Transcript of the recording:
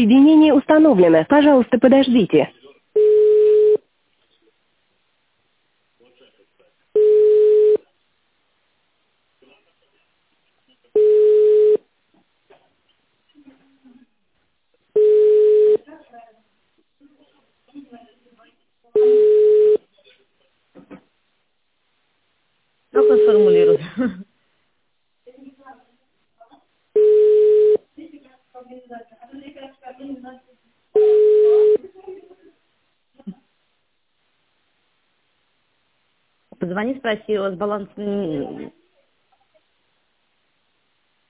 Соединение установлено. Пожалуйста, подождите. Как он формулирует? Позвони, спроси, у вас баланс